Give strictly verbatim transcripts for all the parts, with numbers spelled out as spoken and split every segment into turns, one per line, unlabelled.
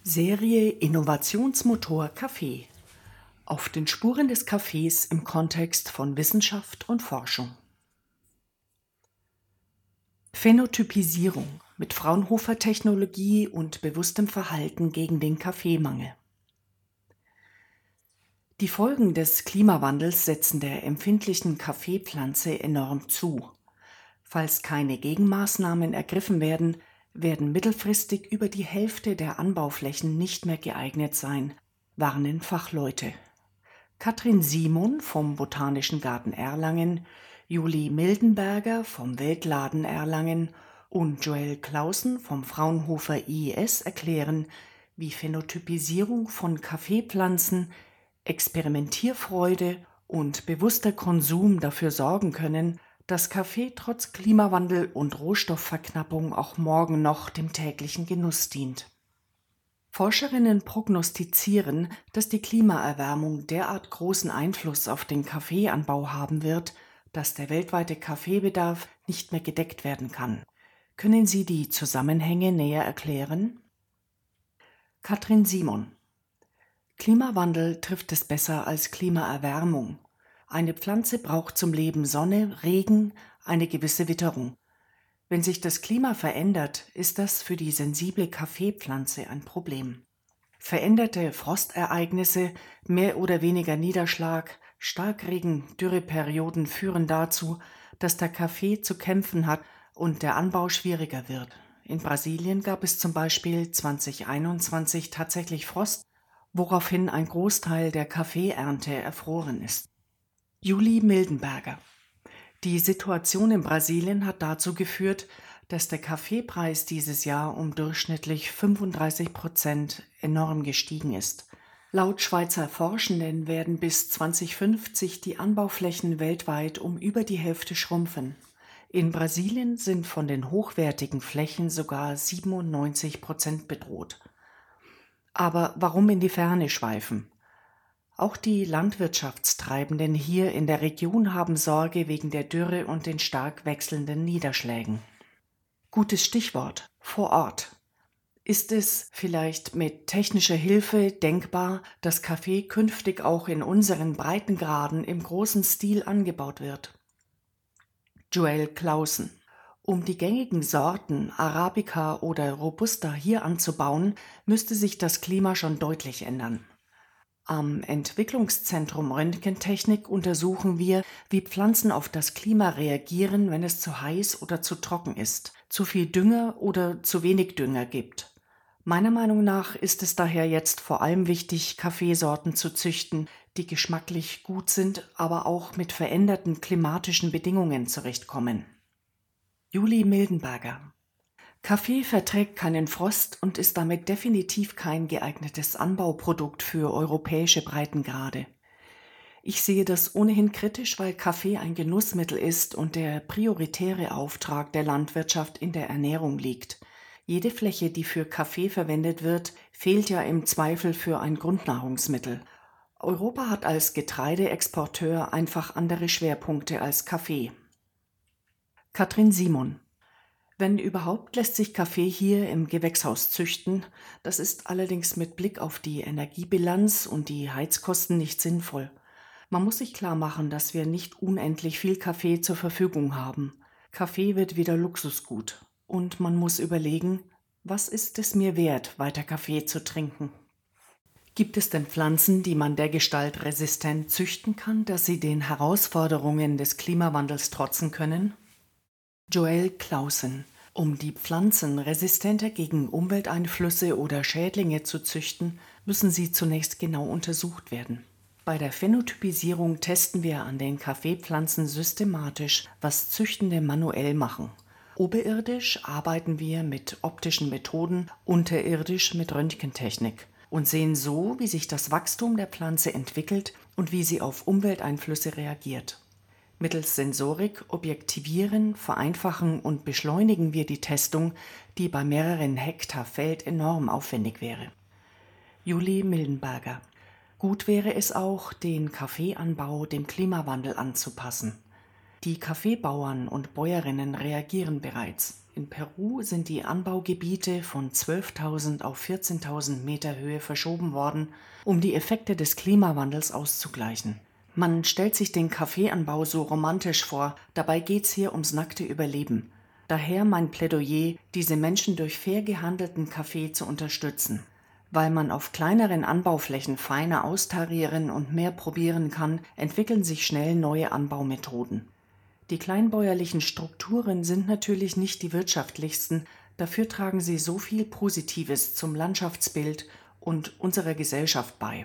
Serie Innovationsmotor Kaffee. Auf den Spuren des Kaffees im Kontext von Wissenschaft und Forschung. Phänotypisierung mit Fraunhofer-Technologie und bewusstem Verhalten gegen den Kaffeemangel. Die Folgen des Klimawandels setzen der empfindlichen Kaffeepflanze enorm zu. Falls keine Gegenmaßnahmen ergriffen werden, werden mittelfristig über die Hälfte der Anbauflächen nicht mehr geeignet sein, warnen Fachleute. Katrin Simon vom Botanischen Garten Erlangen, Julie Mildenberger vom Weltladen Erlangen und Joel Clausen vom Fraunhofer I I S erklären, wie Phänotypisierung von Kaffeepflanzen, Experimentierfreude und bewusster Konsum dafür sorgen können, dass Kaffee trotz Klimawandel und Rohstoffverknappung auch morgen noch dem täglichen Genuss dient. Forscherinnen prognostizieren, dass die Klimaerwärmung derart großen Einfluss auf den Kaffeeanbau haben wird, dass der weltweite Kaffeebedarf nicht mehr gedeckt werden kann. Können Sie die Zusammenhänge näher erklären? Katrin Simon: Klimawandel trifft es besser als Klimaerwärmung. Eine Pflanze braucht zum Leben Sonne, Regen, eine gewisse Witterung. Wenn sich das Klima verändert, ist das für die sensible Kaffeepflanze ein Problem. Veränderte Frostereignisse, mehr oder weniger Niederschlag, Starkregen, Dürreperioden führen dazu, dass der Kaffee zu kämpfen hat und der Anbau schwieriger wird. In Brasilien gab es zum Beispiel zwanzig einundzwanzig tatsächlich Frost, woraufhin ein Großteil der Kaffeeernte erfroren ist. Julie Mildenberger: Die Situation in Brasilien hat dazu geführt, dass der Kaffeepreis dieses Jahr um durchschnittlich fünfunddreißig Prozent enorm gestiegen ist. Laut Schweizer Forschenden werden bis zweitausendfünfzig die Anbauflächen weltweit um über die Hälfte schrumpfen. In Brasilien sind von den hochwertigen Flächen sogar siebenundneunzig Prozent bedroht. Aber warum in die Ferne schweifen? Auch die Landwirtschaftstreibenden hier in der Region haben Sorge wegen der Dürre und den stark wechselnden Niederschlägen. Gutes Stichwort: vor Ort. Ist es vielleicht mit technischer Hilfe denkbar, dass Kaffee künftig auch in unseren Breitengraden im großen Stil angebaut wird? Joel Clausen: Um die gängigen Sorten Arabica oder Robusta hier anzubauen, müsste sich das Klima schon deutlich ändern. Am Entwicklungszentrum Röntgentechnik untersuchen wir, wie Pflanzen auf das Klima reagieren, wenn es zu heiß oder zu trocken ist, zu viel Dünger oder zu wenig Dünger gibt. Meiner Meinung nach ist es daher jetzt vor allem wichtig, Kaffeesorten zu züchten, die geschmacklich gut sind, aber auch mit veränderten klimatischen Bedingungen zurechtkommen. Julie Mildenberger: Kaffee verträgt keinen Frost und ist damit definitiv kein geeignetes Anbauprodukt für europäische Breitengrade. Ich sehe das ohnehin kritisch, weil Kaffee ein Genussmittel ist und der prioritäre Auftrag der Landwirtschaft in der Ernährung liegt. Jede Fläche, die für Kaffee verwendet wird, fehlt ja im Zweifel für ein Grundnahrungsmittel. Europa hat als Getreideexporteur einfach andere Schwerpunkte als Kaffee. Katrin Simon: Wenn überhaupt, lässt sich Kaffee hier im Gewächshaus züchten. Das ist allerdings mit Blick auf die Energiebilanz und die Heizkosten nicht sinnvoll. Man muss sich klar machen, dass wir nicht unendlich viel Kaffee zur Verfügung haben. Kaffee wird wieder Luxusgut. Und man muss überlegen, was ist es mir wert, weiter Kaffee zu trinken? Gibt es denn Pflanzen, die man dergestalt resistent züchten kann, dass sie den Herausforderungen des Klimawandels trotzen können? Joel Clausen: Um die Pflanzen resistenter gegen Umwelteinflüsse oder Schädlinge zu züchten, müssen sie zunächst genau untersucht werden. Bei der Phänotypisierung testen wir an den Kaffeepflanzen systematisch, was Züchtende manuell machen. Oberirdisch arbeiten wir mit optischen Methoden, unterirdisch mit Röntgentechnik und sehen so, wie sich das Wachstum der Pflanze entwickelt und wie sie auf Umwelteinflüsse reagiert. Mittels Sensorik objektivieren, vereinfachen und beschleunigen wir die Testung, die bei mehreren Hektar Feld enorm aufwendig wäre. Julie Mildenberger: Gut wäre es auch, den Kaffeeanbau dem Klimawandel anzupassen. Die Kaffeebauern und Bäuerinnen reagieren bereits. In Peru sind die Anbaugebiete von zwölftausend auf vierzehntausend Meter Höhe verschoben worden, um die Effekte des Klimawandels auszugleichen. Man stellt sich den Kaffeeanbau so romantisch vor, dabei geht's hier ums nackte Überleben. Daher mein Plädoyer, diese Menschen durch fair gehandelten Kaffee zu unterstützen. Weil man auf kleineren Anbauflächen feiner austarieren und mehr probieren kann, entwickeln sich schnell neue Anbaumethoden. Die kleinbäuerlichen Strukturen sind natürlich nicht die wirtschaftlichsten, dafür tragen sie so viel Positives zum Landschaftsbild und unserer Gesellschaft bei.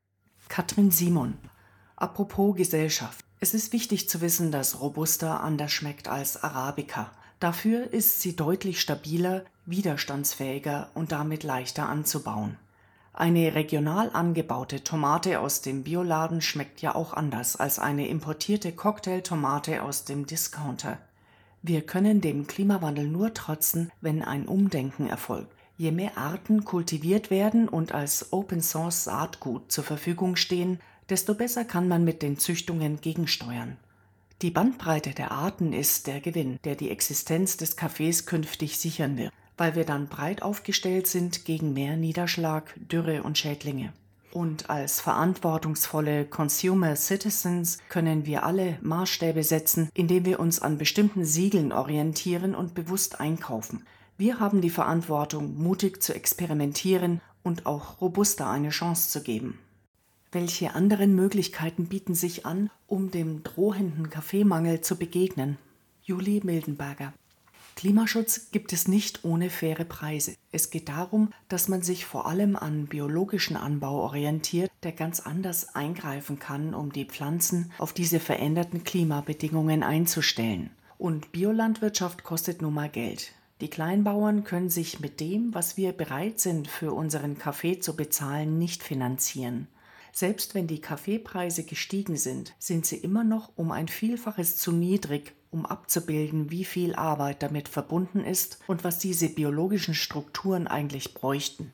Katrin Simon. Apropos Gesellschaft. Es ist wichtig zu wissen, dass Robusta anders schmeckt als Arabica. Dafür ist sie deutlich stabiler, widerstandsfähiger und damit leichter anzubauen. Eine regional angebaute Tomate aus dem Bioladen schmeckt ja auch anders als eine importierte Cocktailtomate aus dem Discounter. Wir können dem Klimawandel nur trotzen, wenn ein Umdenken erfolgt. Je mehr Arten kultiviert werden und als Open-Source-Saatgut zur Verfügung stehen, desto besser kann man mit den Züchtungen gegensteuern. Die Bandbreite der Arten ist der Gewinn, der die Existenz des Kaffees künftig sichern wird, weil wir dann breit aufgestellt sind gegen mehr Niederschlag, Dürre und Schädlinge. Und als verantwortungsvolle Consumer Citizens können wir alle Maßstäbe setzen, indem wir uns an bestimmten Siegeln orientieren und bewusst einkaufen. Wir haben die Verantwortung, mutig zu experimentieren und auch Robusta eine Chance zu geben. Welche anderen Möglichkeiten bieten sich an, um dem drohenden Kaffeemangel zu begegnen? Julie Mildenberger. Klimaschutz gibt es nicht ohne faire Preise. Es geht darum, dass man sich vor allem an biologischen Anbau orientiert, der ganz anders eingreifen kann, um die Pflanzen auf diese veränderten Klimabedingungen einzustellen. Und Biolandwirtschaft kostet nun mal Geld. Die Kleinbauern können sich mit dem, was wir bereit sind, für unseren Kaffee zu bezahlen, nicht finanzieren. Selbst wenn die Kaffeepreise gestiegen sind, sind sie immer noch um ein Vielfaches zu niedrig, um abzubilden, wie viel Arbeit damit verbunden ist und was diese biologischen Strukturen eigentlich bräuchten.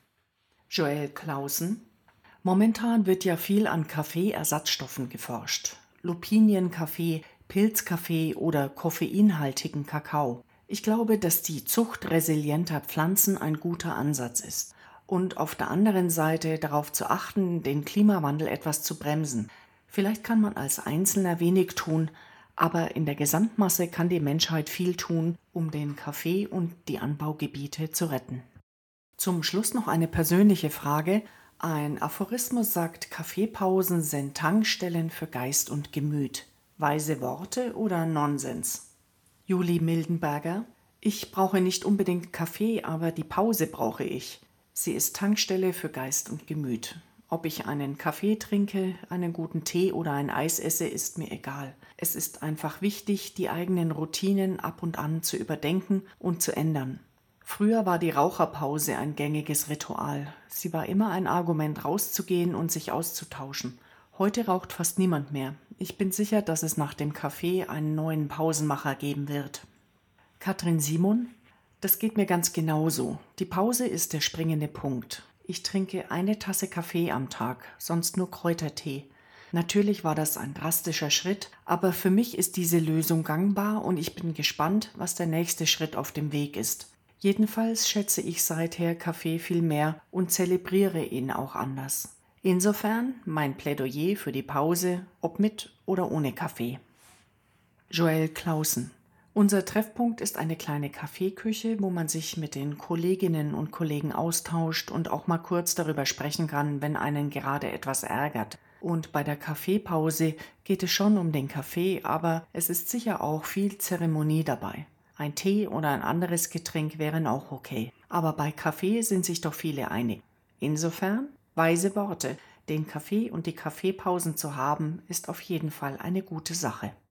Joel Clausen. Momentan wird ja viel an Kaffeeersatzstoffen geforscht. Lupinienkaffee, Pilzkaffee oder koffeinhaltigen Kakao. Ich glaube, dass die Zucht resilienter Pflanzen ein guter Ansatz ist. Und auf der anderen Seite darauf zu achten, den Klimawandel etwas zu bremsen. Vielleicht kann man als Einzelner wenig tun, aber in der Gesamtmasse kann die Menschheit viel tun, um den Kaffee und die Anbaugebiete zu retten. Zum Schluss noch eine persönliche Frage. Ein Aphorismus sagt, Kaffeepausen sind Tankstellen für Geist und Gemüt. Weise Worte oder Nonsens? Julie Mildenberger. Ich brauche nicht unbedingt Kaffee, aber die Pause brauche ich. Sie ist Tankstelle für Geist und Gemüt. Ob ich einen Kaffee trinke, einen guten Tee oder ein Eis esse, ist mir egal. Es ist einfach wichtig, die eigenen Routinen ab und an zu überdenken und zu ändern. Früher war die Raucherpause ein gängiges Ritual. Sie war immer ein Argument, rauszugehen und sich auszutauschen. Heute raucht fast niemand mehr. Ich bin sicher, dass es nach dem Kaffee einen neuen Pausenmacher geben wird. Katrin Simon. Das geht mir ganz genauso. Die Pause ist der springende Punkt. Ich trinke eine Tasse Kaffee am Tag, sonst nur Kräutertee. Natürlich war das ein drastischer Schritt, aber für mich ist diese Lösung gangbar und ich bin gespannt, was der nächste Schritt auf dem Weg ist. Jedenfalls schätze ich seither Kaffee viel mehr und zelebriere ihn auch anders. Insofern mein Plädoyer für die Pause, ob mit oder ohne Kaffee. Joel Clausen. Unser Treffpunkt ist eine kleine Kaffeeküche, wo man sich mit den Kolleginnen und Kollegen austauscht und auch mal kurz darüber sprechen kann, wenn einen gerade etwas ärgert. Und bei der Kaffeepause geht es schon um den Kaffee, aber es ist sicher auch viel Zeremonie dabei. Ein Tee oder ein anderes Getränk wären auch okay. Aber bei Kaffee sind sich doch viele einig. Insofern, weise Worte. Den Kaffee und die Kaffeepausen zu haben, ist auf jeden Fall eine gute Sache.